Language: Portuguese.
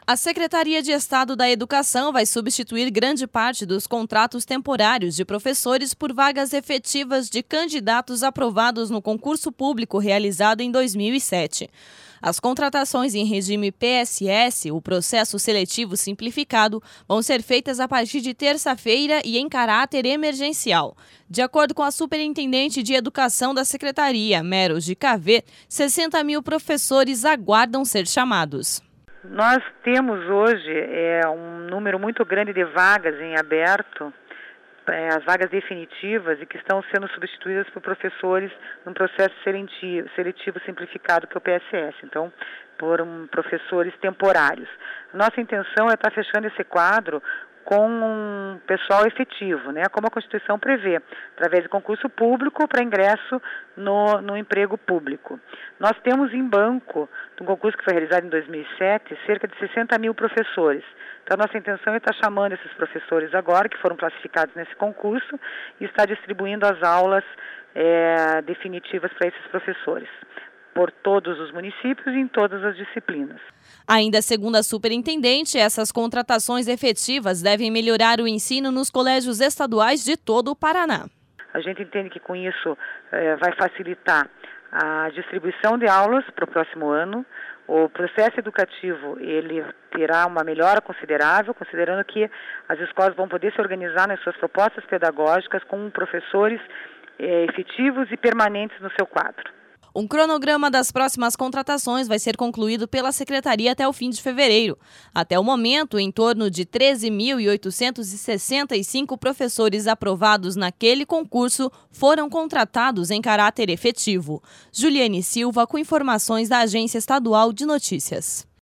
A Secretaria de Estado da Educação vai substituir grande parte dos contratos temporários de professores por vagas efetivas de candidatos aprovados no concurso público realizado em 2007. As contratações em regime PSS, o processo seletivo simplificado, vão ser feitas a partir de terça-feira e em caráter emergencial. De acordo com a superintendente de Educação da Secretaria, Meros de Cavê, 60 mil professores aguardam ser chamados. Nós temos hoje um número muito grande de vagas em aberto, as vagas definitivas, e que estão sendo substituídas por professores num processo seletivo simplificado, que é o PSS, então por professores temporários. Nossa intenção é estar fechando esse quadro com um pessoal efetivo, como a Constituição prevê, através de concurso público para ingresso no emprego público. Nós temos em banco, de um concurso que foi realizado em 2007, cerca de 60 mil professores. Então, a nossa intenção é estar chamando esses professores agora, que foram classificados nesse concurso, e estar distribuindo as aulas definitivas para esses professores, por todos os municípios e em todas as disciplinas. Ainda segundo a superintendente, essas contratações efetivas devem melhorar o ensino nos colégios estaduais de todo o Paraná. A gente entende que com isso vai facilitar a distribuição de aulas para o próximo ano. O processo educativo ele terá uma melhora considerável, considerando que as escolas vão poder se organizar nas suas propostas pedagógicas com professores efetivos e permanentes no seu quadro. Um cronograma das próximas contratações vai ser concluído pela Secretaria até o fim de fevereiro. Até o momento, em torno de 13.865 professores aprovados naquele concurso foram contratados em caráter efetivo. Juliane Silva, com informações da Agência Estadual de Notícias.